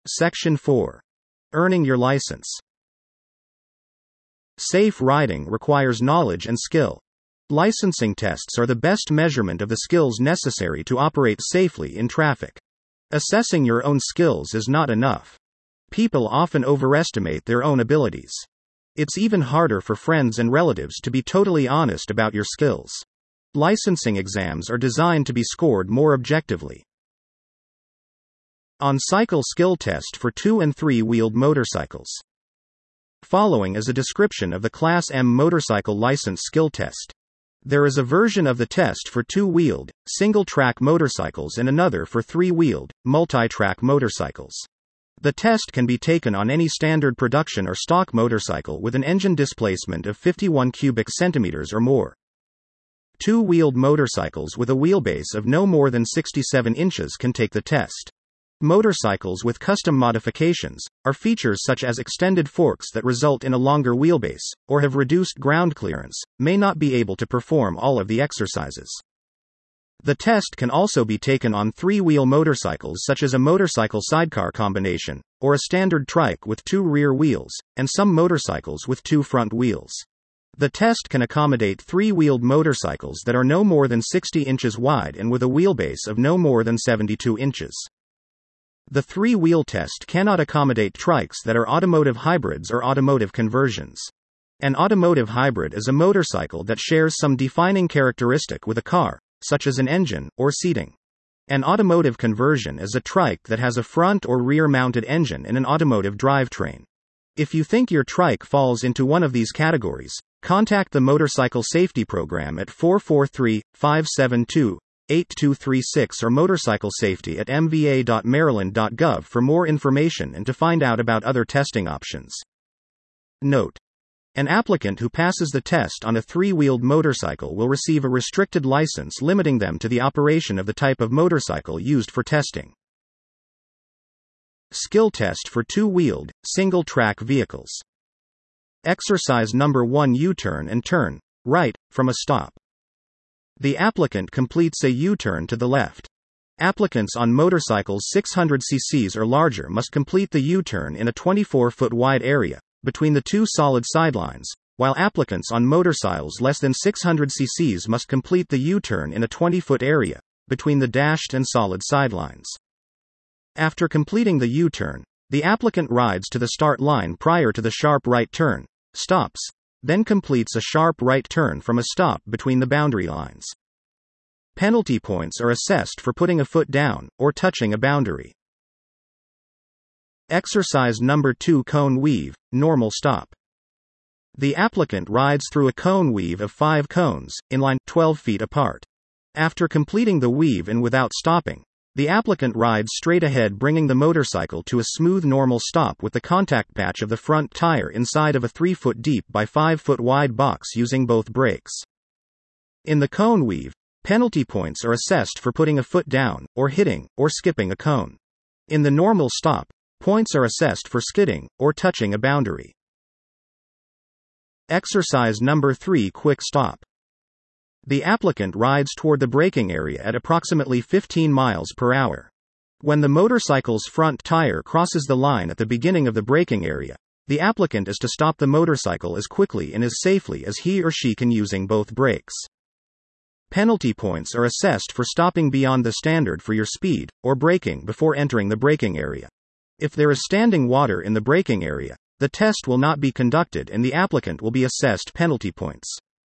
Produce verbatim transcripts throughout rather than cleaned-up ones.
Section four. Earning your license. Safe riding requires knowledge and skill. Licensing tests are the best measurement of the skills necessary to operate safely in traffic. Assessing your own skills is not enough. People often overestimate their own abilities. It's even harder for friends and relatives to be totally honest about your skills. Licensing exams are designed to be scored more objectively. On-cycle skill test for two- and three-wheeled motorcycles. Following is a description of the Class M motorcycle license skill test. There is a version of the test for two-wheeled, single-track motorcycles and another for three-wheeled, multi-track motorcycles. The test can be taken on any standard production or stock motorcycle with an engine displacement of fifty-one cubic centimeters or more. Two-wheeled motorcycles with a wheelbase of no more than sixty-seven inches can take the test. Motorcycles with custom modifications are features such as extended forks that result in a longer wheelbase, or have reduced ground clearance, may not be able to perform all of the exercises. The test can also be taken on three-wheel motorcycles such as a motorcycle sidecar combination, or a standard trike with two rear wheels, and some motorcycles with two front wheels. The test can accommodate three-wheeled motorcycles that are no more than sixty inches wide and with a wheelbase of no more than seventy-two inches. The three-wheel test cannot accommodate trikes that are automotive hybrids or automotive conversions. An automotive hybrid is a motorcycle that shares some defining characteristic with a car, such as an engine or seating. An automotive conversion is a trike that has a front or rear-mounted engine and an automotive drivetrain. If you think your trike falls into one of these categories, contact the Motorcycle Safety Program at four four three, five seven two, eight two three six or motorcycle safety at m v a dot maryland dot gov for more information and to find out about other testing options. Note: an applicant who passes the test on a three-wheeled motorcycle will receive a restricted license limiting them to the operation of the type of motorcycle used for testing. Skill test for two-wheeled, single-track vehicles. Exercise number one: U-turn and turn right from a stop. The applicant completes a U-turn to the left. Applicants on motorcycles six hundred c c or larger must complete the U-turn in a twenty-four foot wide area between the two solid sidelines, while applicants on motorcycles less than six hundred c c must complete the U-turn in a twenty foot area between the dashed and solid sidelines. After completing the U-turn, the applicant rides to the start line prior to the sharp right turn, stops, then completes a sharp right turn from a stop between the boundary lines. Penalty points are assessed for putting a foot down or touching a boundary. Exercise number two: Cone weave, normal stop. The applicant rides through a cone weave of five cones, in line, twelve feet apart. After completing the weave and without stopping, the applicant rides straight ahead, bringing the motorcycle to a smooth normal stop with the contact patch of the front tire inside of a three foot deep by five foot wide box using both brakes. In the cone weave, penalty points are assessed for putting a foot down, or hitting, or skipping a cone. In the normal stop, points are assessed for skidding, or touching a boundary. Exercise number three: Quick stop. The applicant rides toward the braking area at approximately fifteen miles per hour. When the motorcycle's front tire crosses the line at the beginning of the braking area, the applicant is to stop the motorcycle as quickly and as safely as he or she can using both brakes. Penalty points are assessed for stopping beyond the standard for your speed, or braking before entering the braking area. If there is standing water in the braking area, the test will not be conducted and the applicant will be assessed penalty points.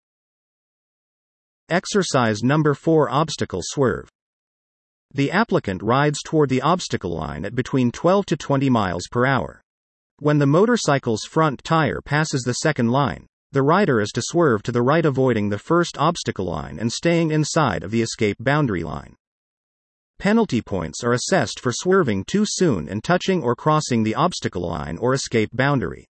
Exercise number four: Obstacle swerve. The applicant rides toward the obstacle line at between twelve to twenty miles per hour. When the motorcycle's front tire passes the second line, the rider is to swerve to the right, avoiding the first obstacle line and staying inside of the escape boundary line. Penalty points are assessed for swerving too soon and touching or crossing the obstacle line or escape boundary.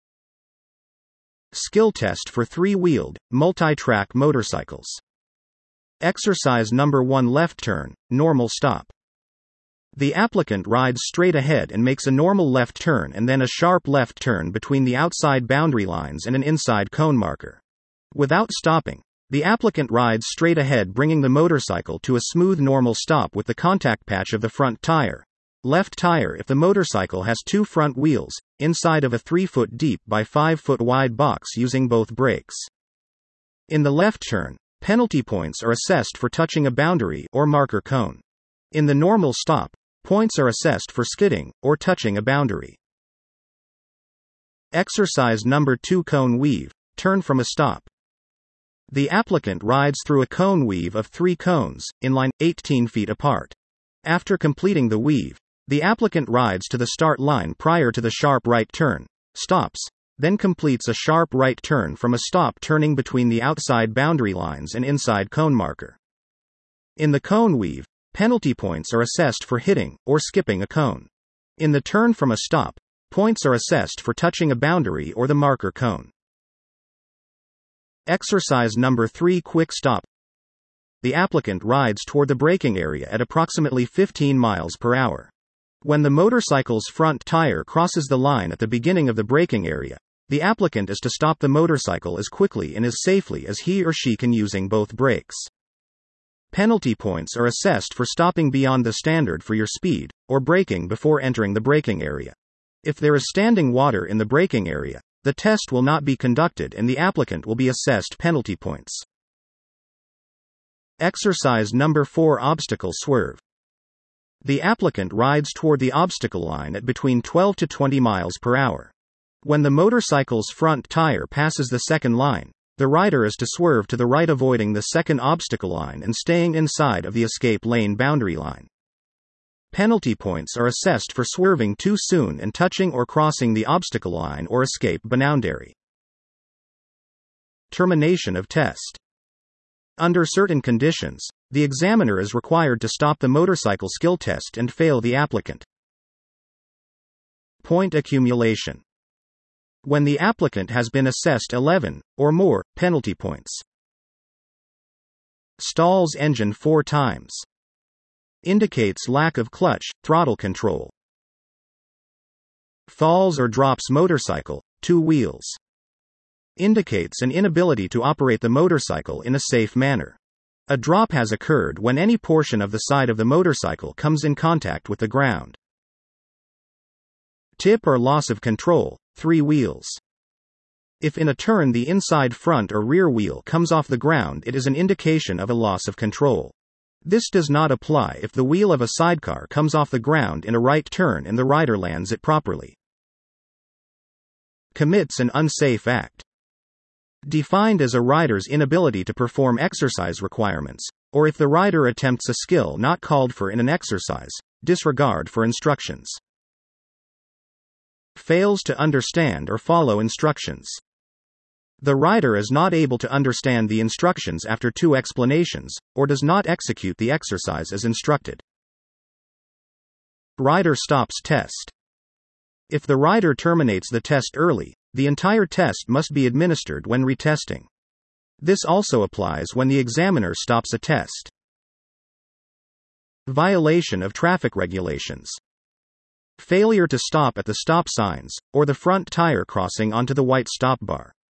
Skill test for three-wheeled, multi-track motorcycles. Exercise number one: Left turn, normal stop. The applicant rides straight ahead and makes a normal left turn and then a sharp left turn between the outside boundary lines and an inside cone marker. Without stopping, the applicant rides straight ahead, bringing the motorcycle to a smooth normal stop with the contact patch of the front tire, Left tire if the motorcycle has two front wheels, inside of a three foot deep by five foot wide box using both brakes. In the left turn, penalty points are assessed for touching a boundary or marker cone. In the normal stop, points are assessed for skidding or touching a boundary. Exercise number two. Cone weave. Turn from a stop. The applicant rides through a cone weave of three cones, in line, eighteen feet apart. After completing the weave, the applicant rides to the start line prior to the sharp right turn, stops, then completes a sharp right turn from a stop turning between the outside boundary lines and inside cone marker. In the cone weave, penalty points are assessed for hitting or skipping a cone. In the turn from a stop, points are assessed for touching a boundary or the marker cone. Exercise number three. Quick stop. The applicant rides toward the braking area at approximately fifteen miles per hour. When the motorcycle's front tire crosses the line at the beginning of the braking area, the applicant is to stop the motorcycle as quickly and as safely as he or she can using both brakes. Penalty points are assessed for stopping beyond the standard for your speed, or braking before entering the braking area. If there is standing water in the braking area, the test will not be conducted and the applicant will be assessed penalty points. Exercise number four. Obstacle swerve. The applicant rides toward the obstacle line at between twelve to twenty miles per hour. When the motorcycle's front tire passes the second line, the rider is to swerve to the right, avoiding the second obstacle line and staying inside of the escape lane boundary line. Penalty points are assessed for swerving too soon and touching or crossing the obstacle line or escape boundary. Termination of test. Under certain conditions, the examiner is required to stop the motorcycle skill test and fail the applicant. Point accumulation. When the applicant has been assessed eleven, or more, penalty points. Stalls engine four times. Indicates lack of clutch, throttle control. Falls or drops motorcycle, two wheels. Indicates an inability to operate the motorcycle in a safe manner. A drop has occurred when any portion of the side of the motorcycle comes in contact with the ground. Tip or loss of control, three wheels. If in a turn the inside front or rear wheel comes off the ground, it is an indication of a loss of control. This does not apply if the wheel of a sidecar comes off the ground in a right turn and the rider lands it properly. Commits an unsafe act. Defined as a rider's inability to perform exercise requirements, or if the rider attempts a skill not called for in an exercise, disregard for instructions. Fails to understand or follow instructions. The rider is not able to understand the instructions after two explanations, or does not execute the exercise as instructed. Rider stops test. If the rider terminates the test early, the entire test must be administered when retesting. This also applies when the examiner stops a test. Violation of traffic regulations. Failure to stop at the stop signs, or the front tire crossing onto the white stop bar.